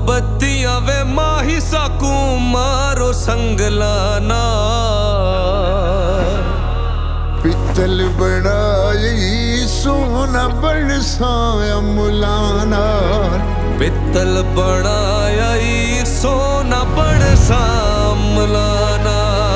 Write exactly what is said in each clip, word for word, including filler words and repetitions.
बत्तियां वे माही साकू मारो संगलाना। पित्तल बनाई सोना बरसाया मुलाना। पित्तल बनाया सोना बरसा मुलाना।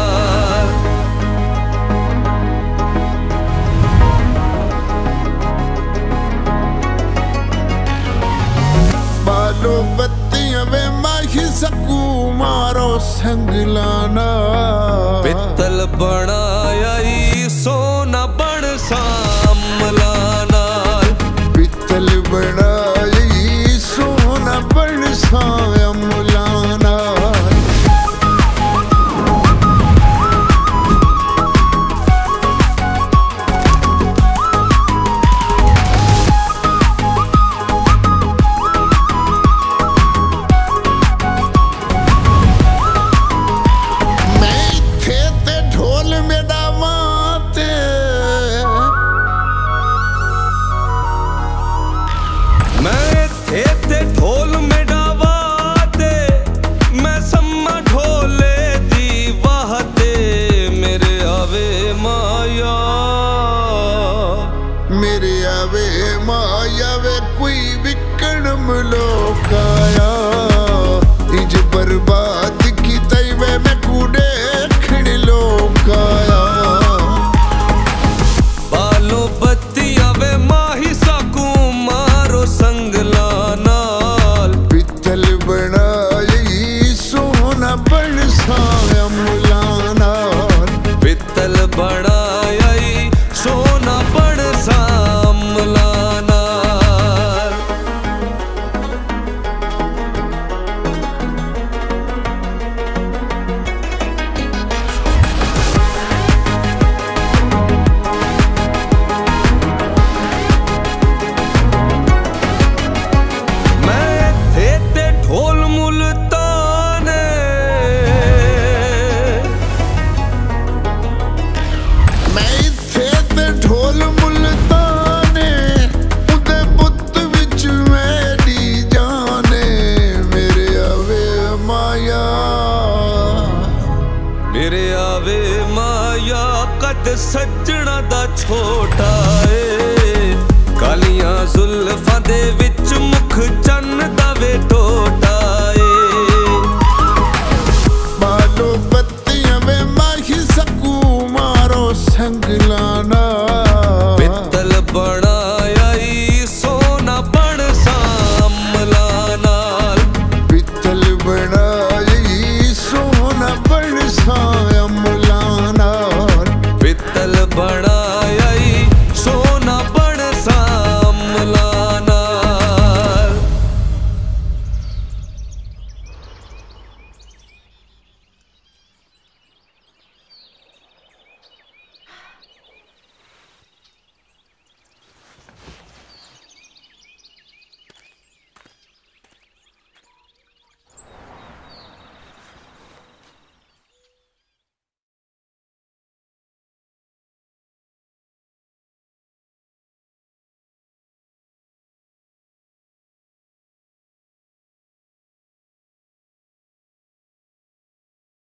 बालो बत्तियां वे माही सकू मारो संगलाना। पित्तल बनाया सोना बरसा मुलाना। पित्तल बनाई सोना बरसाया मुलाना। मैं थे ते ढोल में डावाते, मैं सम्मा ढोले दी वाहते। मेरे आवे माया मेरे आवे माया वे कोई विकण मलोकाया। इज बर्बाद की तैवे में कूड़े खिड़ लोकाया। बालो बत्तियां वे माही साकू मारो संगलाना। पित्तल बनाई सोना बरसाया मुलाना। पित्तल बनाया सोना बरसा मुलाना। ढोल मुल्ताने मैं इत्थे ते ढोल मुल्ताने। उदे बुत विच मेरी जाने। मेरे आवे माया मेरे आवे माया कद सजना दा छोटा।